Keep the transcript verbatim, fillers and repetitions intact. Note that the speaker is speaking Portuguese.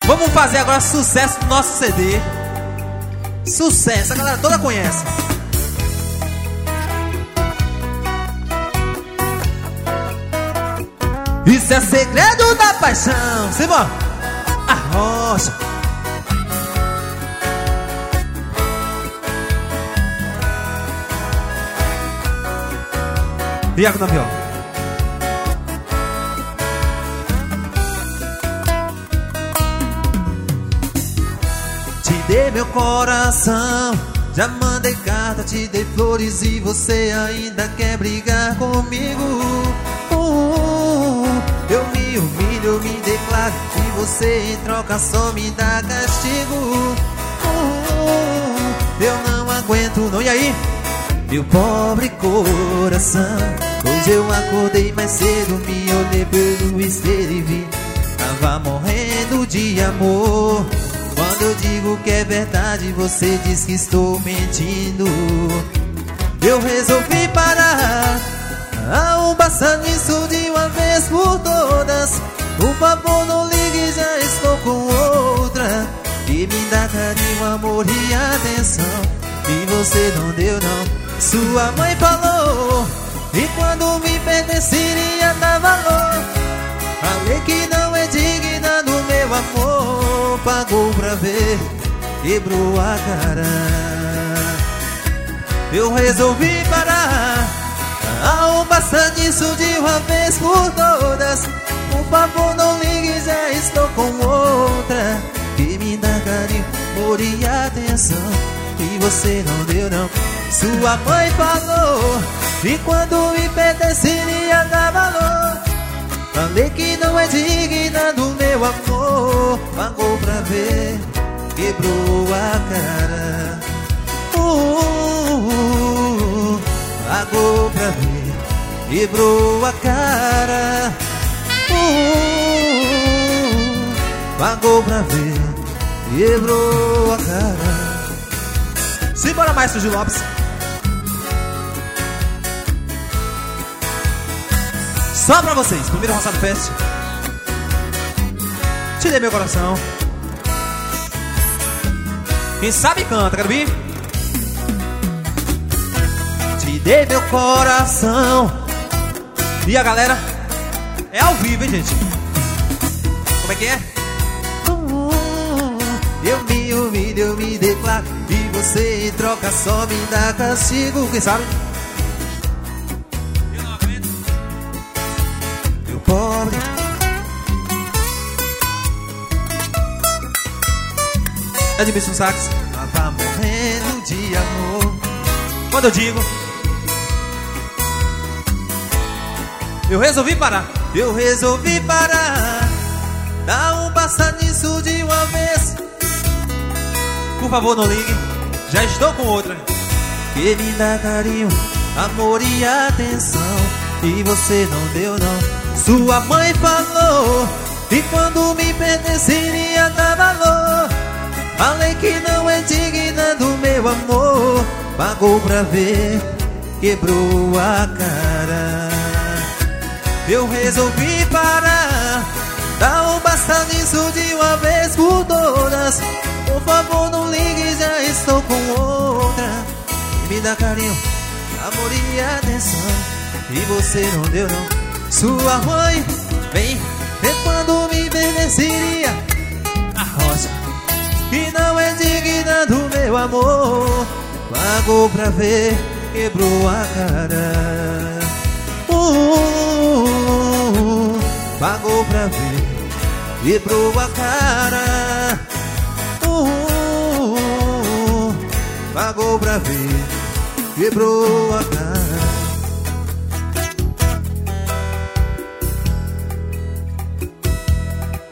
Vamos fazer agora sucesso do nosso C D. Sucesso, a galera toda conhece. Isso é segredo da paixão. Simbora. A rocha. Iago na viola. Te dei meu coração, já mandei carta, te dei flores e você ainda quer brigar comigo. uh, Eu me humilho, eu me declaro e você em troca só me dá castigo. uh, Eu não aguento não, e aí? Meu pobre coração, hoje eu acordei mais cedo, me olhei pelo espelho e vi, tava morrendo de amor. Quando eu digo que é verdade, você diz que estou mentindo. Eu resolvi parar, ah, basta nisso de uma vez por todas. Por favor não ligue, já estou com outra, que me dá carinho, amor e atenção, e você não deu não. Sua mãe falou, e quando me pertenceria dar valor. Falei que não é digna do meu amor. Pagou pra ver, quebrou a cara. Eu resolvi parar, ah, basta disso de uma vez por todas. Por favor não ligue, já estou com outra, que me dá carinho, amor e atenção, e você não deu não. Sua mãe falou, e quando me pertenceria dar valor. Falei que não é digna do meu amor. Pagou pra ver, quebrou a cara. uh, uh, uh, Pagou pra ver, quebrou a cara. uh, uh, uh, Pagou pra ver, quebrou a cara. Simbora, Maestro Gil Lopes. Só pra vocês, primeiro Roçado Fest. Te dei meu coração. Quem sabe canta, quero vir. Te dei meu coração. E a galera é ao vivo, hein, gente? Como é que é? Eu me humilho, eu me declaro, e você em troca só me dá castigo. Quem sabe? Eu não aguento. Meu pobre. Edmilson Sax. Tava morrendo de amor. Quando eu digo, eu resolvi parar. Eu resolvi parar. Dá um basta nisso de uma vez. Por favor não ligue, já estou com outra, que me dá carinho, amor e atenção, e você não deu não. Sua mãe falou, e quando me pertenceria dar valor. Falei que não é digna do meu amor. Pagou pra ver, quebrou a cara. Eu resolvi parar, dá um basta nisso de uma vez por todas. Por favor não ligue, já estou com outra, me dá carinho, amor e atenção, e você não deu não. Sua mãe vem ver quando me pertenceria a rocha, que não é digna do meu amor. Pagou pra ver, quebrou a cara. uh, uh, uh, uh, Pagou pra ver, quebrou a cara. Uh, uh, uh, Pagou pra ver, quebrou a cara.